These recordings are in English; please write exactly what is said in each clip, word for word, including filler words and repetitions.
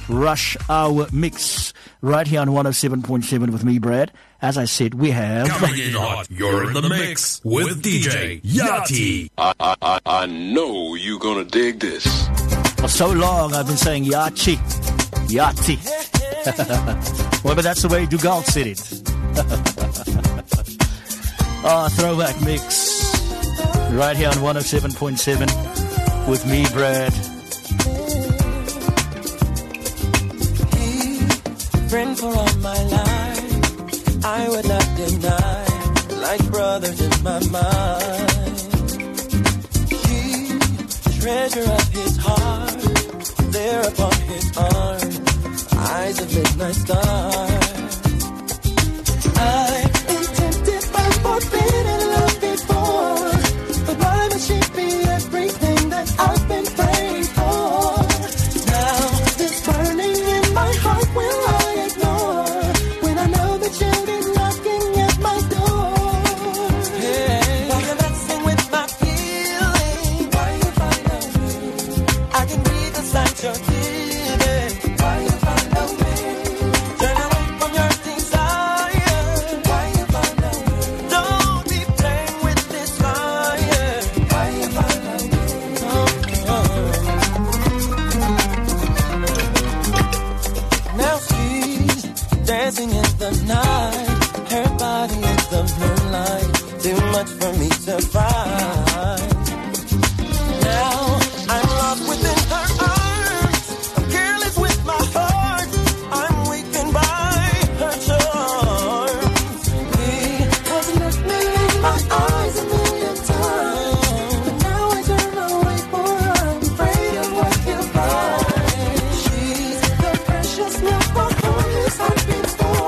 Rush Hour Mix right here on one oh seven point seven with me, Brad. As I said, we have... Coming in hot, you're in the mix with D J Yachty. I, I, I, I know you're gonna dig this. For so long, I've been saying Yachty. Yachty. Well, but that's the way Dugal said it. Ah, oh, throwback mix right here on one oh seven point seven with me, Brad. Friend for all my life, I would not deny, like brothers in my mind. He, treasure of his heart, there upon his arm, eyes of midnight star. I intended by forbidden love before, but why would she be everything that I've been praying for? Now this burning in my heart will I when I know that you'll be knocking at my door. Hey. Why you're messing with my feelings? Why you follow me? I can read the signs you're giving. Why you follow me? Turn away from your desire. Why you follow me? Don't be playing with this fire. Why you follow me? Oh, oh. Now she's dancing in the night, her body in the moonlight, too much for me to find. Now I'm lost within her arms, I'm careless with my heart, I'm weakened by her charms. He has looked me in my eyes a million times, but now I turn away for I'm afraid of what he'll find. She's the precious milk for whom his heart beats for.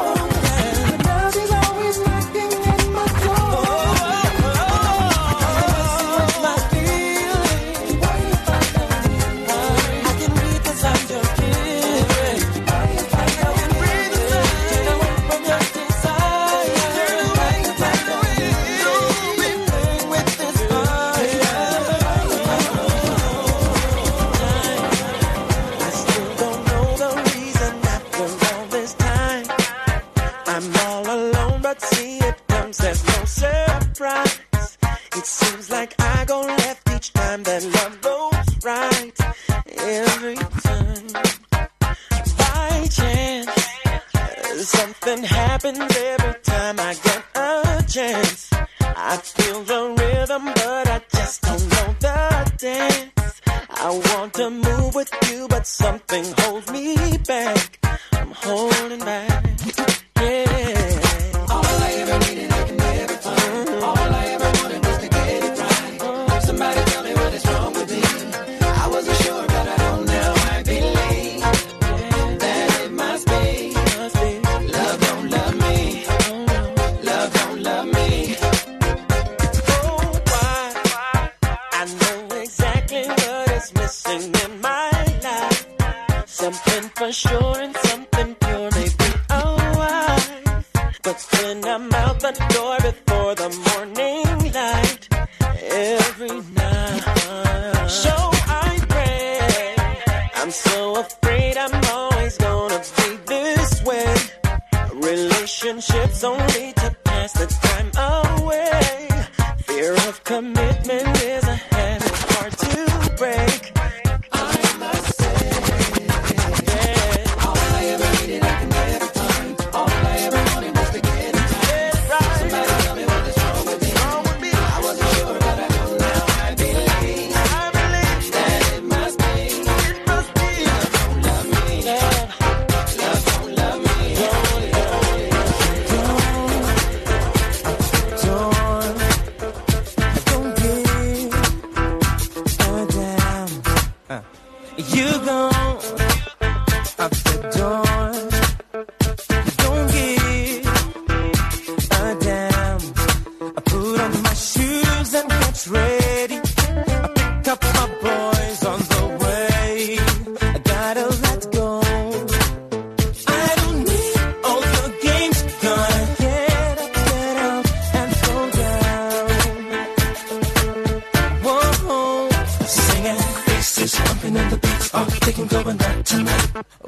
Down.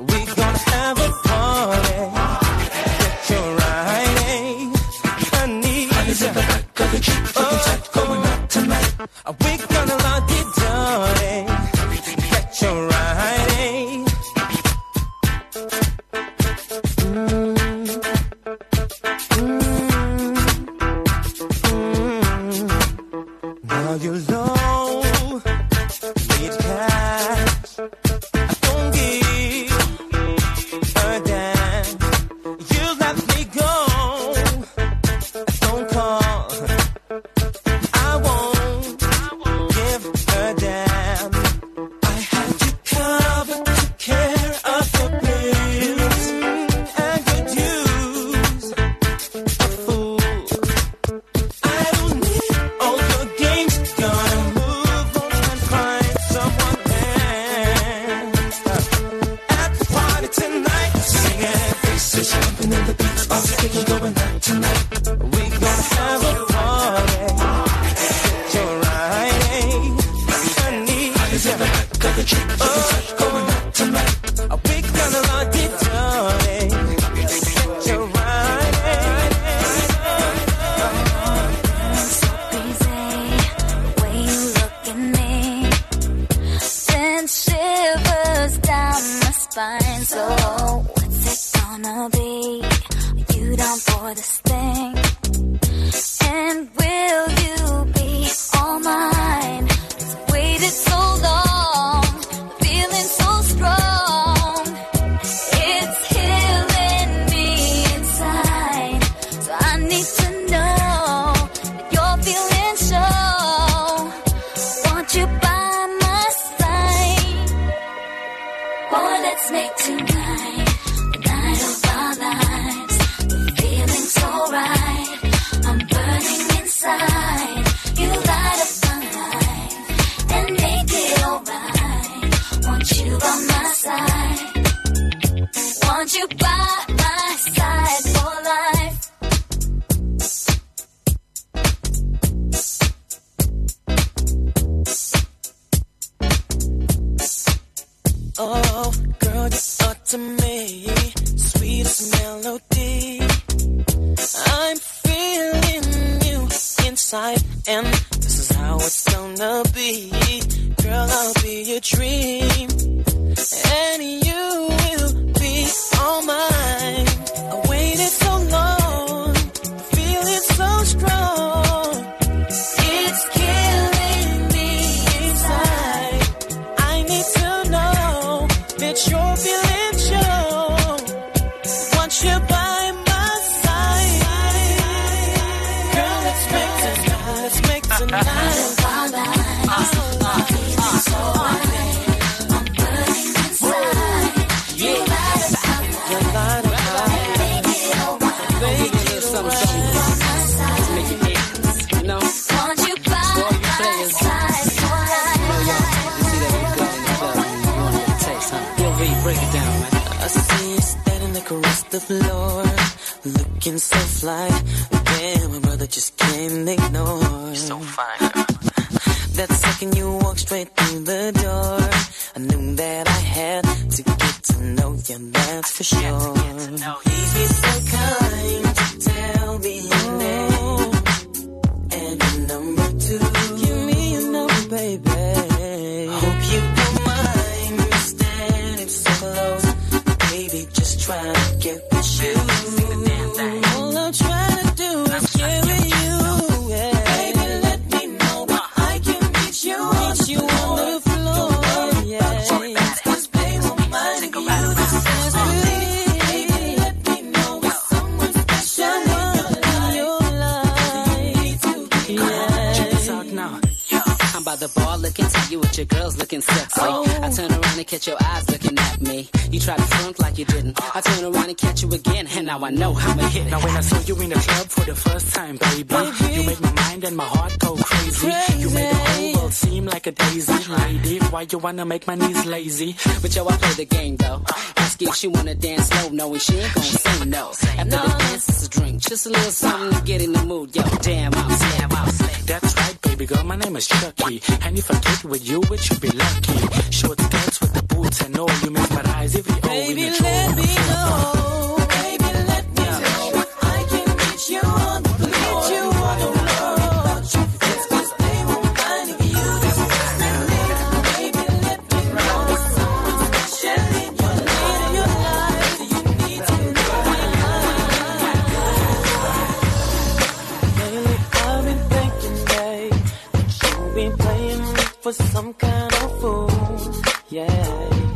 We're gonna have a party. Get your right, honey. Honey's in the back of the Jeep, looking tight, going out tonight. We're gonna lock it down. Get your right. Mm. Now you're low, need cash. I don't give a damn. You let me go. I don't call. I won't give a damn. I had you covered, took care of your bills and your dues. A fool. I don't need all your games. Gonna move on and find someone else. At the party tonight, singing, faces jumping in the beats, all the kicking going out tonight. We gonna have a party. Get your right, honey. Honey's in the back of the Jeep, looking tight, going out tonight. We gonna lock it down. Get your right. Way you look at me sends shivers down my spine. So what's it gonna be? Are you down for this thing? And will you be all mine? 'Cause I waited so long, feeling so strong. It's killing me inside. So I need to know that you're feeling sure. Want you by my side. Boy, let's make tonight the night of our lives. We're feeling so right. I'm burning inside. You light up my life and make it alright. Want you by my side. Want you by my side for life. Oh, girl, you are to me sweetest melody. I'm feeling you inside, and this is how it's gonna be. Girl, I'll be your dream, and you will be all mine. I waited so long, feeling so strong. It's killing me inside. I need to know that you're feeling sure. Want you by my side. Girl, let's make tonight, let's make tonight. The floor, looking so fly. Damn, my brother just can't ignore. You're so fine, girl. That second you walked straight through the door, I knew that I had to get to know you, that's for sure. Please be so kind to tell me your name and your number two. Give me your number, baby. I hope you don't mind me standing so close. Baby, just try to get with you. All I'm trying to do is get with you. Yeah. Baby, let me know where I can reach you. Reach you on the floor. Yeah. Cause baby, my mind you this is baby, let me know where someone special in your life. Yeah. Check this out now. I'm by the bar looking to you with your girls looking sexy. Oh. I turn around and catch your eyes looking at me. You try to front like you didn't. I turn around and catch you again, and now I know I'ma hit it. Now when I saw you in the club for the first time, baby, baby. You make my mind and my heart go crazy. crazy. You made the whole world seem like a daisy. Lady, why you wanna make my knees lazy? But yo, I play the game though. Ask if she wanna dance slow, knowing she ain't gon' say no. After no. the dance, it's a drink, just a little something to get in the mood. Yo, damn, I'm damn, I'm That's right, baby. baby girl, my name is Chucky. And if I get with you, it should be lucky. Short skirts with the boots and all, you mesmerize every O in the Baby, let me know. Baby, let me know. I can meet you on the floor. Meet you on the floor. About your friends, 'cause they won't mind if you just baby, let me know. Something special in your life, in your life. You need to know. Lately, I've been thinking, babe, that you've been playing me for some kind of fool. Yeah.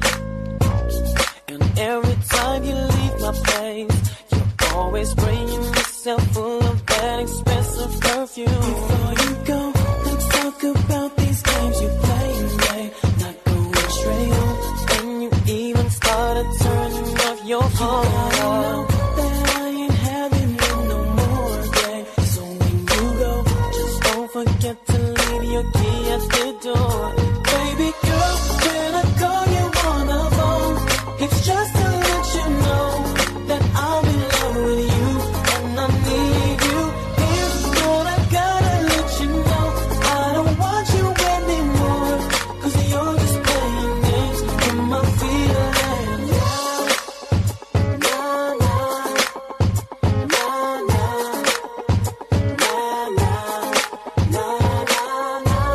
Every time you leave my place, you're always spraying yourself full of that expensive perfume. Before you go, let's talk about these games you play, babe. Not going straight home, and you even started turning off your phone. You know that I ain't having you no more, babe. So when you go, just don't forget to leave your key at the door. Baby girl, when I call you on the phone, it's just to let you know that I'm in love with you and I need you. Here's what I gotta let you know. I don't want you anymore, 'cause you're just playing games with my feelings. Na, na, na, na, na, na, na, na, na,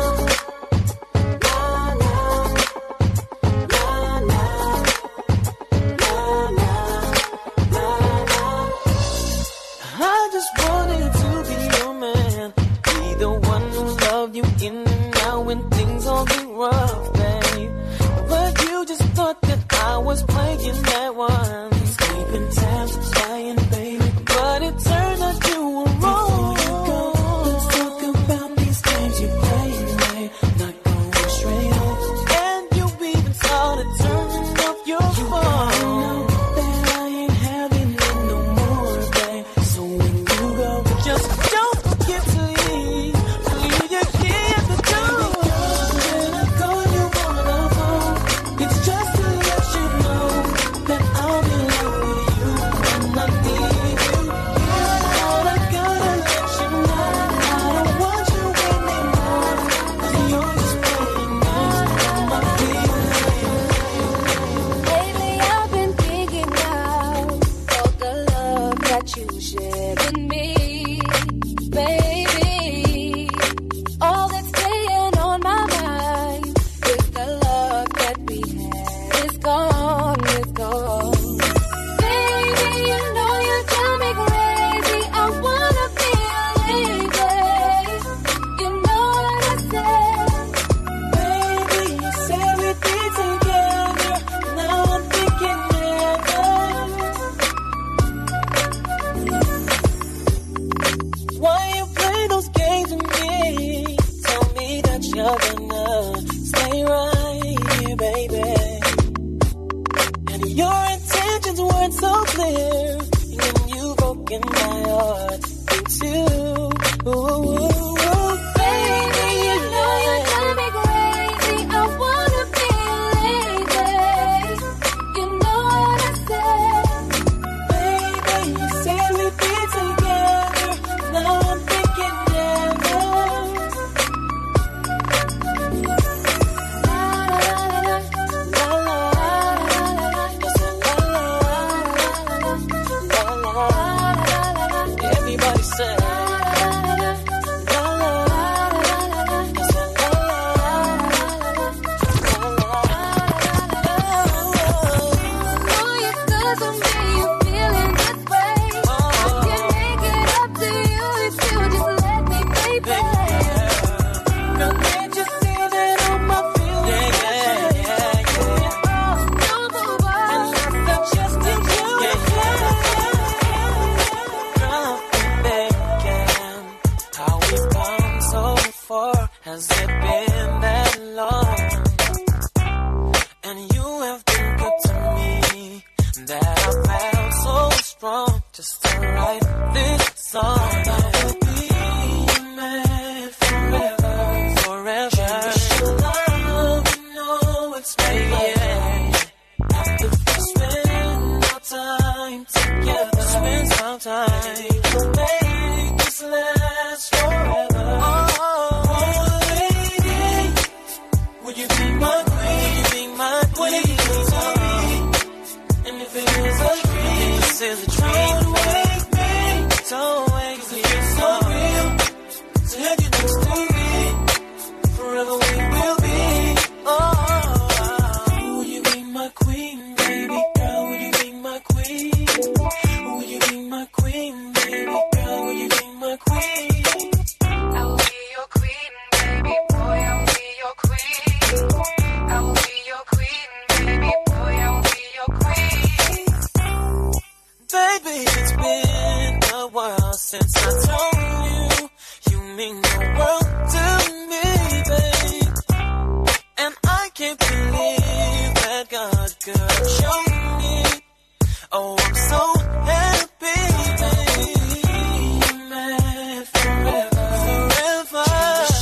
I just wanted to be your man, be the one who loved you in and out when things all get rough, babe. But you just thought that I was playing that one, keeping tabs, lying, baby. But it turned out you were wrong. Go, let's talk about these games you play, babe. Not going straight home, and you even started turning off your phone. You know that I ain't having it no more, babe. So when you go, just don't forget to leave. Leave your key at the door. When I call you on the phone, it's just to let you know that I'm in love with you and I need you. Here's what I gotta let you know. I don't want you anymore, 'cause you're just playing games with my feelings. Lately I've been thinking about all the love that you shared with me, baby. All that's playing on my mind is the love that we had is gone, is gone. Baby, you know you drive me crazy. I wanna be a lady. You know what I said. Baby, you said we'd be together. Now I'm thinking never. Why you play those games with me? Tell me that you're gonna stay right here, baby. And your intentions weren't so clear, and you've broken my heart in two. Ooh, ooh, ooh, Baby, you know you drive me crazy. I wanna be a lady. You know what I said. baby, you said we'd be together. Now I'm thinking never. La la la la La la, la la la, la la. Everybody say la la, la la, Know you 'cause of me, you feeling this way. I can make it up to you if you just let me, baby. girl, can't you see that all my feelings? Yeah, yeah, yeah, Don't move on. Not just to you. Yeah, yeah, girl, I'm thinking how we've come so far. Has it been that long? And you have been good to me, that I felt so strong just to write this song. I would be your man forever, forever. Your love, you know it's me. If we spend our time together, spend some time, make this last forever. Oh, feels a dream. This is a dream. Don't wake me. Don't wake me. It's so real. To have you next to me. Forever we will be. Oh, will you be my queen, baby girl? Will you be my queen? Will you be my queen, baby girl? Will you be my queen? I will be your queen, baby boy. I will be your queen. I will be your queen, baby boy. I will be your queen. Baby, it's been a while since I told you. You mean the world to me, babe. And I can't believe that God could show me. Oh, I'm so happy, baby. Mad forever, forever.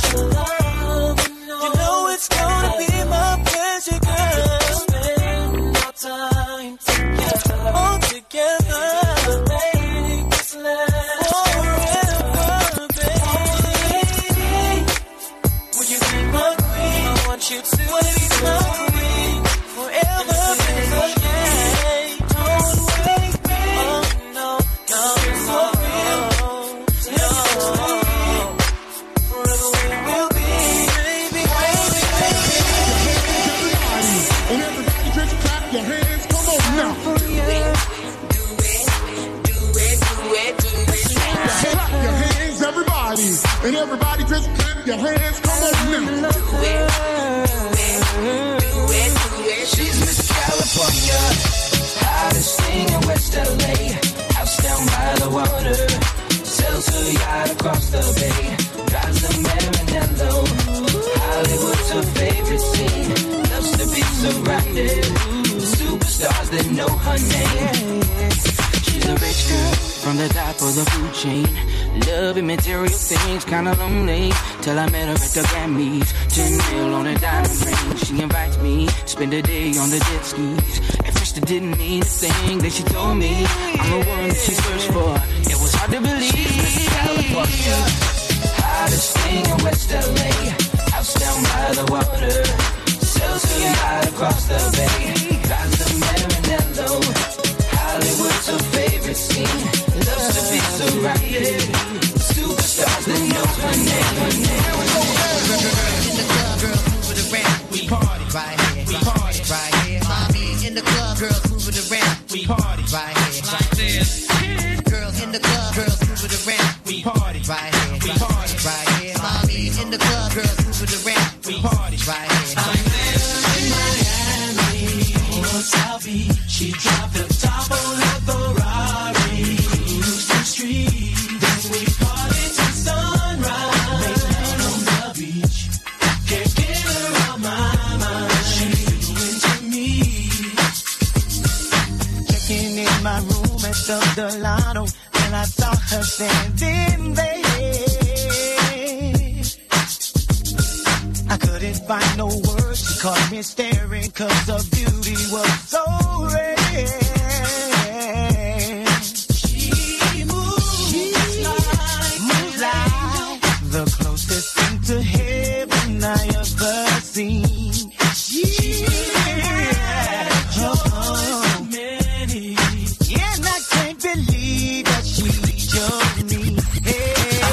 You know it's gonna be my pleasure, girl. Spend our time together, all together. Make this last forever, baby. Will you be my queen? I want you to be my queen forever, baby. Don't wake me. Oh no, no, no, no. Forever we will be, baby, baby, baby. And everybody just clap your hands. Come on now. Clap your hands, everybody. And everybody just clap your hands. Come on now. She's Miss California, hottest thing in West L A. House down by the water, sails her yacht across the bay. Drives the Marinello, Hollywood's her favorite scene. Loves to be surrounded with superstars that know her name. She's a rich girl from the top of the food chain. Loving material things, kinda lonely. Till I met her at the Grammys. Ten mil on a diamond ring. She invites me, spend a day on the jet skis. At first it didn't mean a thing. Then she told me I'm the one that she searched for. It was hard to believe. California, hottest thing in West L A. House down by the water, sails her yacht across the bay. Drives the Marinello, Hollywood's her favorite scene. Loves to be surrounded with superstars that know her name, her name, her name. In the club, girls move it around. We party right here. We party right here. Mommy in the club, girls move it around. We party right here. Like this. Girls in the club, girls move it around. We party right here. We party right here. Mommy in the club, girls move it around. We party right here. Like this. In Miami or South Beach, she dropped the top on that Ferrari. Cruise the street, then we party till sunrise. Make love on the beach. Can't get her out my mind. She's into me. Checking in my room at the Delano, and I saw her standing there. I couldn't find no words, she caught me staring, cause her beauty was so rare. She moves, she like, moves like the closest thing to heaven I ever seen. She had oh, many, yeah, and I can't believe that she chose me. Hey,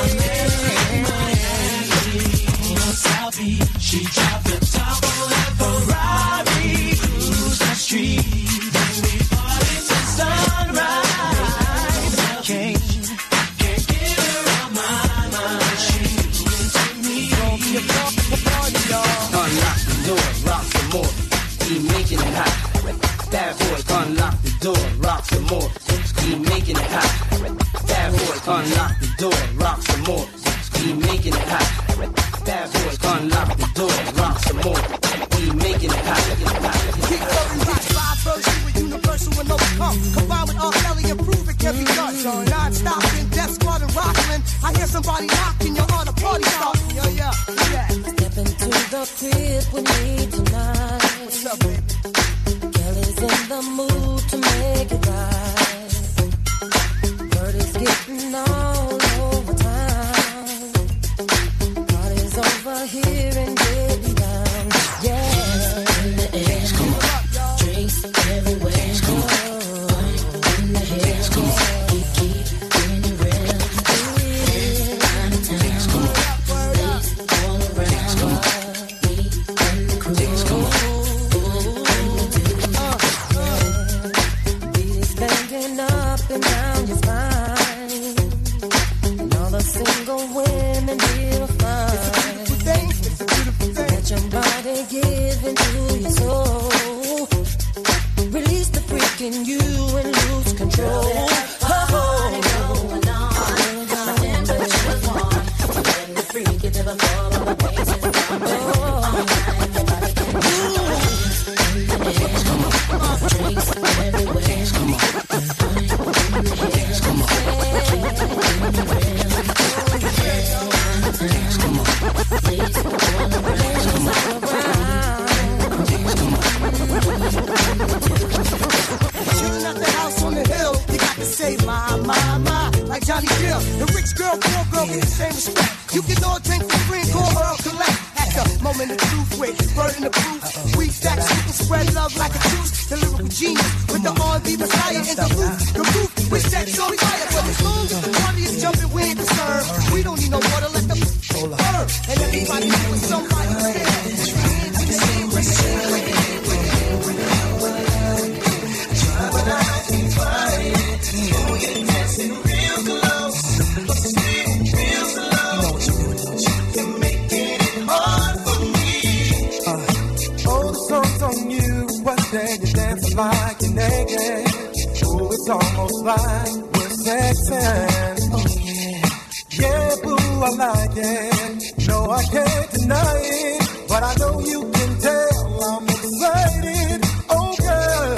she dropped the top on that Ferrari, cruise the street, then we party till sunrise. Can't, can't get her out my mind. She's into me. Unlock the door, rock some more. Keep making it hot. Bad boy, unlock the door, rock some more. Keep making it hot. Bad boy, unlock the door, rock some more. Keep making it hot. Bad boy, unlock the door, rock some more. Keep making it hot. Keep going right, live version with universal and overcome. Combined with R. Kelly and prove it can be done. Non-stop in Death Squad and Rockland. I hear somebody knocking, you're on a party starting. Yeah, yeah, yeah. Step into the crib with me tonight. What's up, baby? Kelly's in the mood to make it right. Word is getting all over town. Party's over here and getting down. Yeah, in the air. Come on. Drinks everywhere. Come on. up and down your spine. And all the single women will find that your body giving to your soul. Release the freak in you and lose control. Oh, going on. My temperature's warm. When the freak is never fall on the bases. Drinks everywhere. Come on. Come on. Shooting at the house on the hill, you got to say my, my, my, like Johnny Gill. The rich girl, poor girl, get the same respect. You can all drink for free and call her collect. At the moment of truth, with burden the proof. We stack, super spread love like a juice. The lyrical genius with the R and B Messiah in the roof. The roof, we set so fire. But as long as the party is jumping, we ain't concerned. We don't need no water, let the burn. And everybody doing somebody but I can find it. Oh, you're dancing real close. Real slow. You're making it hard for me. Uh, oh, the song's on you. But then you're dancing like you're naked. Oh, it's almost like we're sexing. Oh, yeah. Yeah, boo, I like it. No, I can't deny it. But I know you can tell I'm excited. Oh, girl.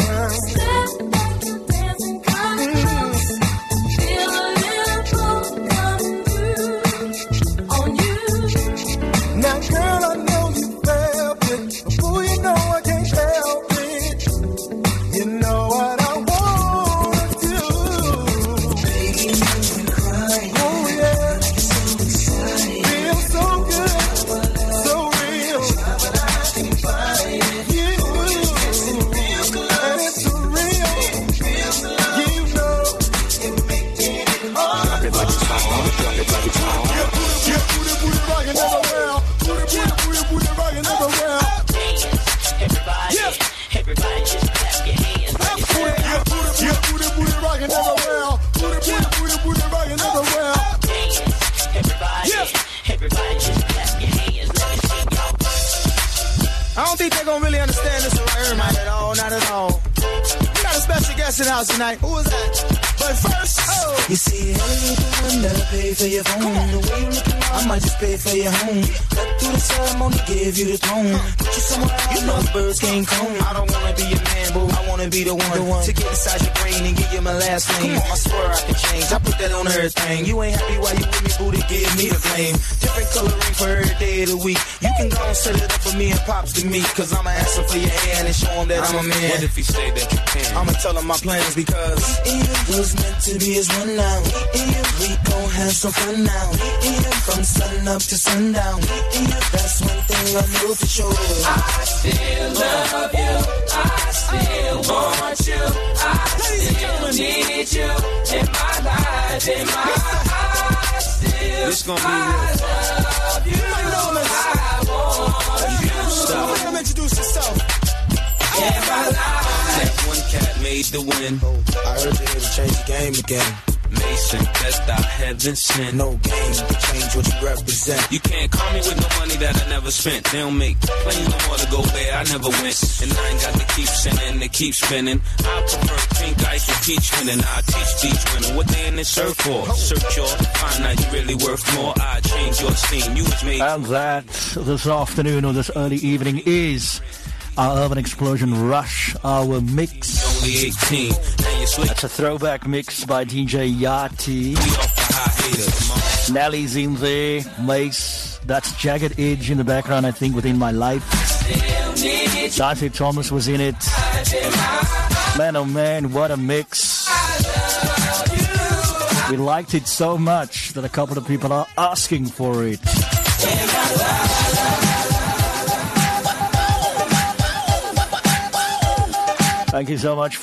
I don't think they're gonna really understand this right here, not at all, not at all. We got a special guest in the house tonight. Who is that? But first, oh. You see, everything that'll pay for your phone. The way you looking, I might just pay for your home. Cut through the ceremony, give you the throne. Put you somewhere you know birds can't come. I don't wanna be your man, boo. I wanna be the one, the one to get inside your brain and give you my last name. I swear I can change. I put that on everything. You ain't happy while you with me, boo, to give me the flame. Different coloring for every day of the week. You can go and set it up for me and pops to me. Cause I'ma answer for your hand and show him that I'm a man. What if he say that you can? I'ma tell him my plans because it was meant to be as one now. We gon' have some fun now. From sun up to sundown. That's one thing I know for sure. I still love you. I still want you. I still need you in my life, in my eyes. Still, this gonna be I love you. I want you. Stop. Let him introduce himself. In my life. That one cat made the win. Oh, I heard you here to change the game again. Mason, that's thou heaven sent. No game to change what you represent. You can't call me with no money that I never spent. They don't make planes no more to go there. I never went. And I ain't got to keep sending, they keep spinning. I prefer pink ice with peach spinning. I teach these women what they in this earth for. Search your, find out you really worth more. I change your scene. You was made. And that this afternoon or this early evening is our Urban Explosion Rush Hour Mix. Only eighteen. That's a throwback mix by D J Yachty. Nelly's in there. Mace. That's Jagged Edge in the background, I think, Within My Life. Dante Thomas was in it. Man, oh man, what a mix. We liked it so much that a couple of people are asking for it. Thank you so much.